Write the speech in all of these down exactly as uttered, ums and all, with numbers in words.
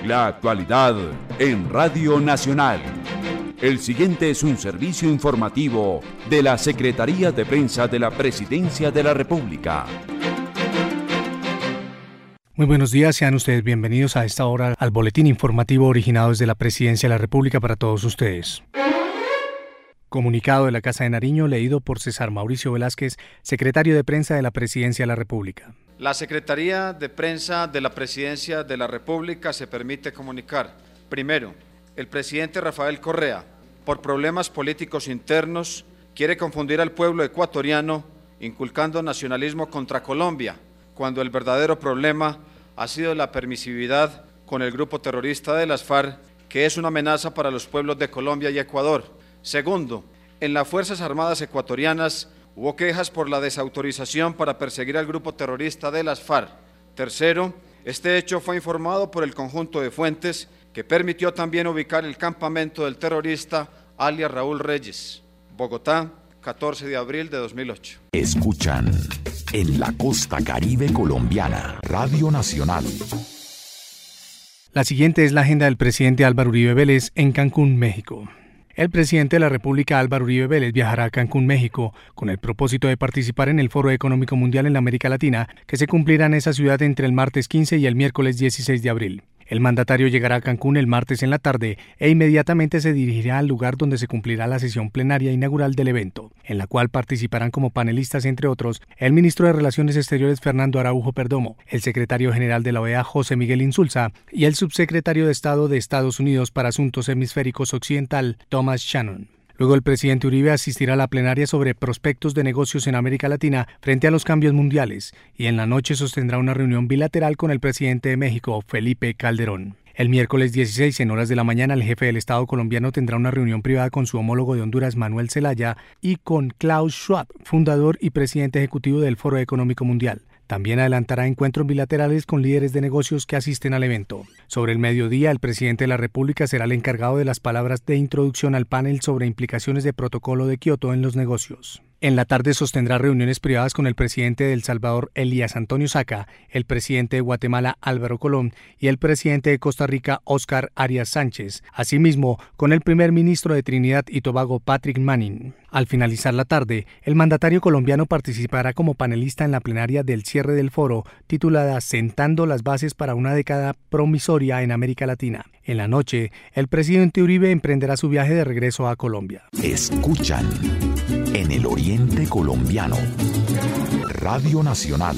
La actualidad en Radio Nacional. El siguiente es un servicio informativo de la Secretaría de Prensa de la Presidencia de la República. Muy buenos días, sean ustedes bienvenidos a esta hora al boletín informativo originado desde la Presidencia de la República para todos ustedes. Comunicado de la Casa de Nariño leído por César Mauricio Velázquez, secretario de Prensa de la Presidencia de la República. La Secretaría de Prensa de la Presidencia de la República se permite comunicar. Primero, el presidente Rafael Correa, por problemas políticos internos, quiere confundir al pueblo ecuatoriano inculcando nacionalismo contra Colombia, cuando el verdadero problema ha sido la permisividad con el grupo terrorista de las FARC, que es una amenaza para los pueblos de Colombia y Ecuador. Segundo, en las Fuerzas Armadas ecuatorianas hubo quejas por la desautorización para perseguir al grupo terrorista de las FARC. Tercero, este hecho fue informado por el conjunto de fuentes que permitió también ubicar el campamento del terrorista alias Raúl Reyes. Bogotá, catorce de abril de dos mil ocho. Escuchan en la costa caribe colombiana, Radio Nacional. La siguiente es la agenda del presidente Álvaro Uribe Vélez en Cancún, México. El presidente de la República, Álvaro Uribe Vélez, viajará a Cancún, México, con el propósito de participar en el Foro Económico Mundial en la América Latina, que se cumplirá en esa ciudad entre el martes quince y el miércoles dieciséis de abril. El mandatario llegará a Cancún el martes en la tarde e inmediatamente se dirigirá al lugar donde se cumplirá la sesión plenaria inaugural del evento, en la cual participarán como panelistas, entre otros, el ministro de Relaciones Exteriores Fernando Araujo Perdomo, el secretario general de la O E A José Miguel Insulza y el subsecretario de Estado de Estados Unidos para Asuntos Hemisféricos Occidental, Thomas Shannon. Luego el presidente Uribe asistirá a la plenaria sobre prospectos de negocios en América Latina frente a los cambios mundiales y en la noche sostendrá una reunión bilateral con el presidente de México, Felipe Calderón. El miércoles dieciséis, en horas de la mañana, el jefe del Estado colombiano tendrá una reunión privada con su homólogo de Honduras, Manuel Zelaya, y con Klaus Schwab, fundador y presidente ejecutivo del Foro Económico Mundial. También adelantará encuentros bilaterales con líderes de negocios que asisten al evento. Sobre el mediodía, el presidente de la República será el encargado de las palabras de introducción al panel sobre implicaciones del Protocolo de Kioto en los negocios. En la tarde sostendrá reuniones privadas con el presidente de El Salvador, Elías Antonio Saca, el presidente de Guatemala, Álvaro Colón, y el presidente de Costa Rica, Óscar Arias Sánchez. Asimismo, con el primer ministro de Trinidad y Tobago, Patrick Manning. Al finalizar la tarde, el mandatario colombiano participará como panelista en la plenaria del cierre del foro, titulada Sentando las bases para una década promisoria en América Latina. En la noche, el presidente Uribe emprenderá su viaje de regreso a Colombia. Escuchan en el oriente colombiano, Radio Nacional.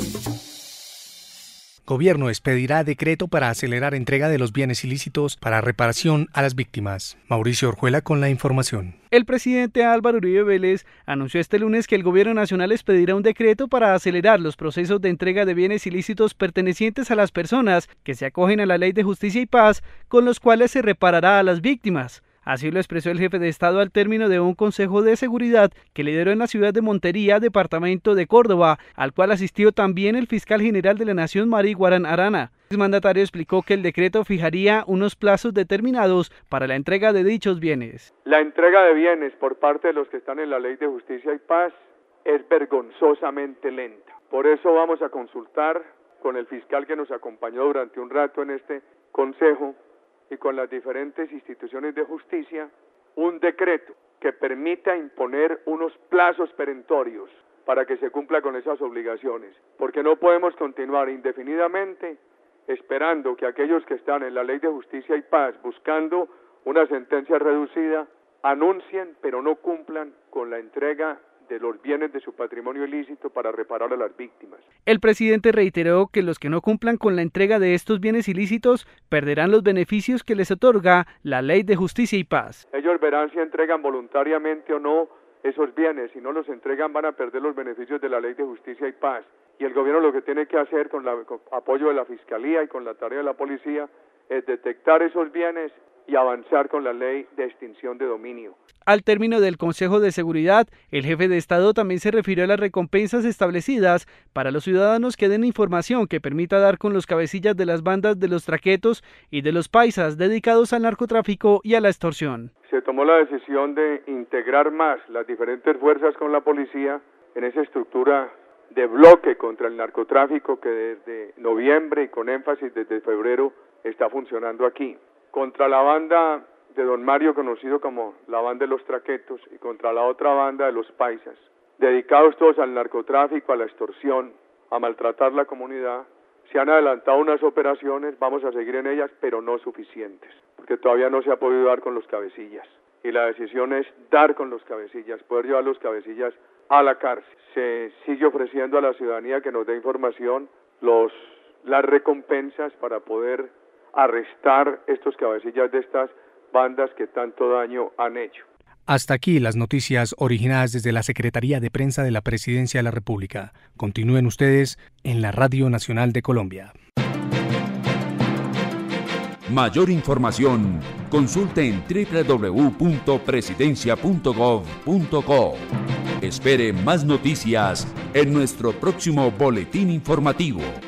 Gobierno expedirá decreto para acelerar entrega de los bienes ilícitos para reparación a las víctimas. Mauricio Orjuela con la información. El presidente Álvaro Uribe Vélez anunció este lunes que el Gobierno Nacional expedirá un decreto para acelerar los procesos de entrega de bienes ilícitos pertenecientes a las personas que se acogen a la Ley de Justicia y Paz, con los cuales se reparará a las víctimas. Así lo expresó el jefe de Estado al término de un consejo de seguridad que lideró en la ciudad de Montería, departamento de Córdoba, al cual asistió también el fiscal general de la Nación, Mari Guarán Arana. El mandatario explicó que el decreto fijaría unos plazos determinados para la entrega de dichos bienes. La entrega de bienes por parte de los que están en la Ley de Justicia y Paz es vergonzosamente lenta. Por eso vamos a consultar con el fiscal que nos acompañó durante un rato en este consejo y con las diferentes instituciones de justicia, un decreto que permita imponer unos plazos perentorios para que se cumpla con esas obligaciones, porque no podemos continuar indefinidamente esperando que aquellos que están en la Ley de Justicia y Paz buscando una sentencia reducida anuncien pero no cumplan con la entrega de los bienes de su patrimonio ilícito para reparar a las víctimas. El presidente reiteró que los que no cumplan con la entrega de estos bienes ilícitos perderán los beneficios que les otorga la Ley de Justicia y Paz. Ellos verán si entregan voluntariamente o no esos bienes. Si no los entregan, van a perder los beneficios de la Ley de Justicia y Paz. Y el gobierno lo que tiene que hacer con el apoyo de la Fiscalía y con la tarea de la Policía es detectar esos bienes y avanzar con la ley de extinción de dominio. Al término del Consejo de Seguridad, el jefe de Estado también se refirió a las recompensas establecidas para los ciudadanos que den información que permita dar con los cabecillas de las bandas de los traquetos y de los paisas dedicados al narcotráfico y a la extorsión. Se tomó la decisión de integrar más las diferentes fuerzas con la policía en esa estructura de bloque contra el narcotráfico que desde noviembre y con énfasis desde febrero está funcionando aquí. Contra la banda de don Mario, conocido como la banda de los traquetos, y contra la otra banda de los paisas, dedicados todos al narcotráfico, a la extorsión, a maltratar la comunidad. Se han adelantado unas operaciones, vamos a seguir en ellas, pero no suficientes, porque todavía no se ha podido dar con los cabecillas. Y la decisión es dar con los cabecillas, poder llevar los cabecillas a la cárcel. Se sigue ofreciendo a la ciudadanía que nos dé información, los, las recompensas para poder arrestar estos cabecillas de estas bandas que tanto daño han hecho. Hasta aquí las noticias originadas desde la Secretaría de Prensa de la Presidencia de la República. Continúen ustedes en la Radio Nacional de Colombia. Mayor información, consulte en doble u doble u doble u punto presidencia punto gov punto co. Espere más noticias en nuestro próximo boletín informativo.